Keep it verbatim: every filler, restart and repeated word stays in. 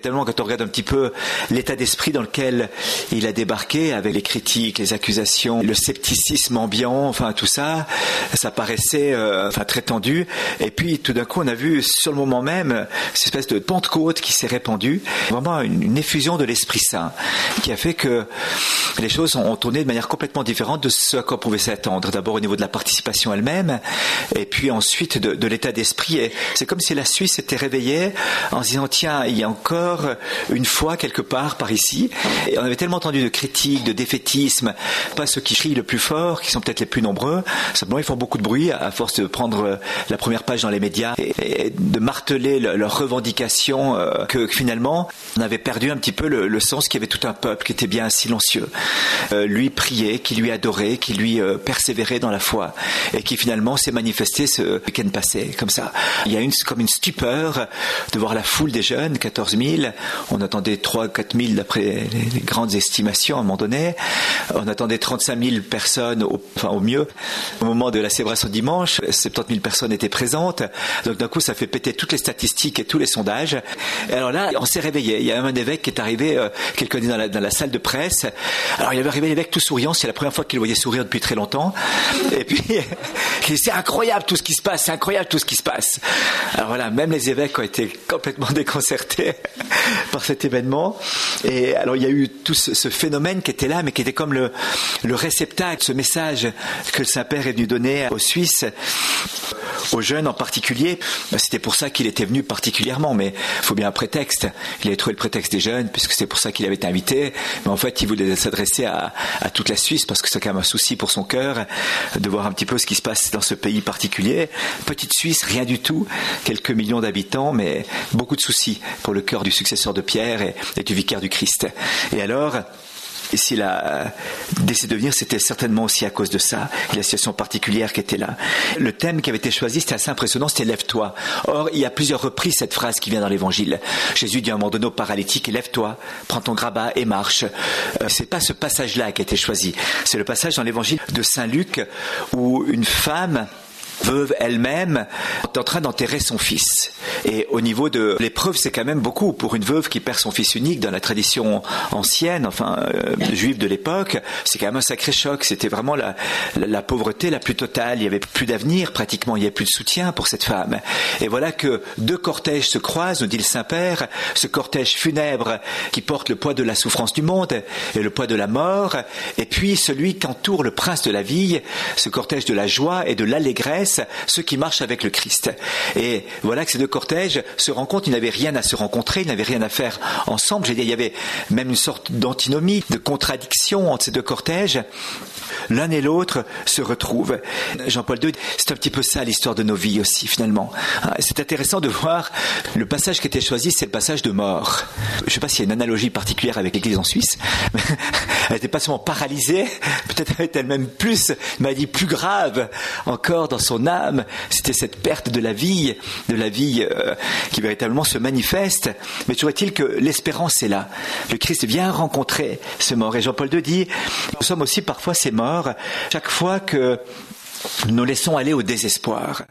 Véritablement, quand on regarde un petit peu l'état d'esprit dans lequel il a débarqué, avec les critiques, les accusations, le scepticisme ambiant, enfin tout ça, ça paraissait euh, enfin très tendu. Et puis tout d'un coup, on a vu sur le moment même cette espèce de Pentecôte qui s'est répandue, vraiment une, une effusion de l'Esprit Saint, qui a fait que les choses ont tourné de manière complètement différente de ce à quoi on pouvait s'attendre. D'abord au niveau de la participation elle-même, et puis ensuite de, de l'état d'esprit. Et c'est comme si la Suisse s'était réveillée en se disant tiens, il y a encore une foi quelque part par ici. Et on avait tellement entendu de critiques, de défaitisme, pas ceux qui crient le plus fort, qui sont peut-être les plus nombreux, simplement ils font beaucoup de bruit à force de prendre la première page dans les médias et, et de marteler le, leurs revendications, euh, que, que finalement on avait perdu un petit peu le, le sens qu'il y avait tout un peuple qui était bien silencieux, euh, lui priait, qui lui adorait, qui lui euh, persévérait dans la foi, et qui finalement s'est manifesté ce week-end passé, comme ça. Il y a une, comme une stupeur de voir la foule des jeunes, quatorze mille, on attendait trois à quatre mille d'après les, les grandes estimations à un moment donné, on attendait trente-cinq mille personnes, au, enfin au mieux. Au moment de la célébration dimanche, soixante-dix mille personnes étaient présentes, donc d'un coup ça fait péter toutes les statistiques et tous les sondages. Et alors là, on s'est réveillé, il y a même un évêque qui est arrivé, euh, quelqu'un dit dans la, dans la salle de presse, alors il avait arrivé l'évêque tout souriant, c'est la première fois qu'il le voyait sourire depuis très longtemps, et puis il dit c'est incroyable tout ce qui se passe, c'est incroyable tout ce qui se passe. Alors voilà, même les évêques ont été complètement déconcertés par cet événement, et alors il y a eu tout ce, ce phénomène qui était là, mais qui était comme le, le réceptacle, ce message que le Saint-Père est venu donner aux Suisses, aux jeunes en particulier. C'était pour ça qu'il était venu particulièrement, mais il faut bien un prétexte. Il avait trouvé le prétexte des jeunes, puisque c'est pour ça qu'il avait été invité, mais en fait il voulait s'adresser à, à toute la Suisse, parce que c'est quand même un souci pour son cœur de voir un petit peu ce qui se passe dans ce pays particulier. Petite Suisse, rien du tout, quelques millions d'habitants, mais beaucoup de soucis pour le cœur du successeur de Pierre et, et du vicaire du Christ. Et alors, et s'il a décidé de venir, c'était certainement aussi à cause de ça, et la situation particulière qui était là. Le thème qui avait été choisi, c'était assez impressionnant, c'était « Lève-toi ». Or, il y a plusieurs reprises cette phrase qui vient dans l'Évangile. Jésus dit à un moment donné au paralytique « Lève-toi, prends ton grabat et marche ». Euh, c'est pas ce passage-là qui a été choisi. C'est le passage dans l'Évangile de Saint Luc où une femme veuve elle-même est en train d'enterrer son fils. Et au niveau de l'épreuve, c'est quand même beaucoup pour une veuve qui perd son fils unique dans la tradition ancienne, enfin euh, juive de l'époque. C'est quand même un sacré choc. C'était vraiment la, la, la pauvreté la plus totale. Il n'y avait plus d'avenir pratiquement, il n'y avait plus de soutien pour cette femme. Et voilà que deux cortèges se croisent, nous dit le Saint-Père, ce cortège funèbre qui porte le poids de la souffrance du monde et le poids de la mort, et puis celui qu'entoure le prince de la vie, ce cortège de la joie et de l'allégresse, ceux qui marchent avec le Christ. Et voilà que ces deux cortèges se rencontrent, ils n'avaient rien à se rencontrer, ils n'avaient rien à faire ensemble. J'ai dit, il y avait même une sorte d'antinomie, de contradiction entre ces deux cortèges. L'un et l'autre se retrouvent. Jean-Paul deux, c'est un petit peu ça l'histoire de nos vies aussi finalement. C'est intéressant de voir le passage qui était choisi, c'est le passage de mort. Je ne sais pas s'il y a une analogie particulière avec l'Église en Suisse. Elle n'était pas seulement paralysée, peut-être avait-elle même plus, une maladie plus grave encore dans son âme. C'était cette perte de la vie, de la vie euh, qui véritablement se manifeste. Mais toujours est-il que l'espérance est là. Le Christ vient rencontrer ce mort. Et Jean-Paul deux dit, nous sommes aussi parfois ces morts, chaque fois que nous laissons aller au désespoir.